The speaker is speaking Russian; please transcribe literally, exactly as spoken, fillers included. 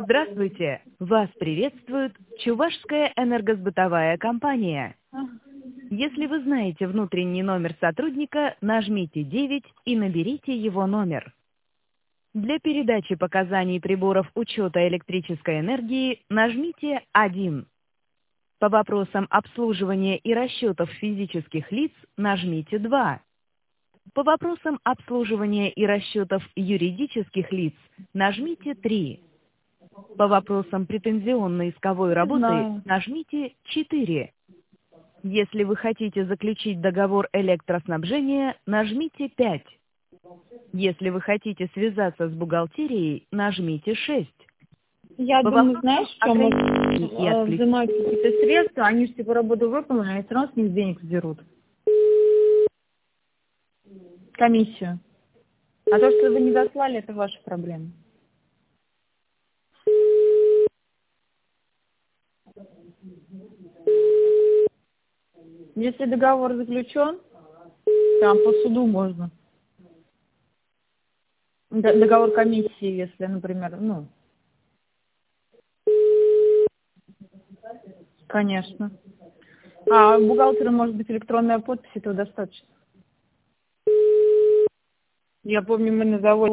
Здравствуйте! Вас приветствует Чувашская энергосбытовая компания. Если вы знаете внутренний номер сотрудника, нажмите девять и наберите его номер. Для передачи показаний приборов учета электрической энергии нажмите один. По вопросам обслуживания и расчетов физических лиц нажмите два. По вопросам обслуживания и расчетов юридических лиц нажмите три. По вопросам претензионно-исковой работы Знаю. нажмите четыре. Если вы хотите заключить договор электроснабжения, нажмите пять. Если вы хотите связаться с бухгалтерией, нажмите шесть. Я По думаю, вопросам знаешь, что мы ограничений и э, отключения- взимают какие-то средства, они же типа работу выполнили, и все равно с них денег сдерут. Комиссию. А то, что вы не заслали, это ваша проблема. Если договор заключен, там по суду можно. Д- Договор комиссии, если, например, ну, конечно. А у бухгалтера может быть электронная подпись, этого достаточно. Я помню, мы на заводе